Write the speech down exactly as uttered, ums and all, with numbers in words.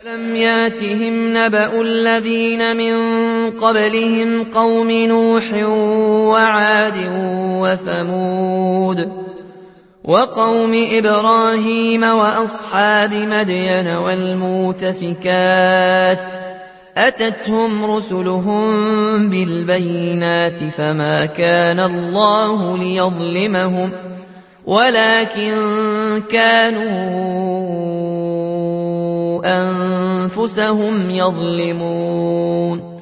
ألم ياتهم نبأ الذين من قبلهم قوم نوح وعاد وثمود وقوم إبراهيم وأصحاب مدين والمؤتفكات أتتهم رسلهم بالبينات فما كان الله ليظلمهم ولكن كانوا أنفسهم يظلمون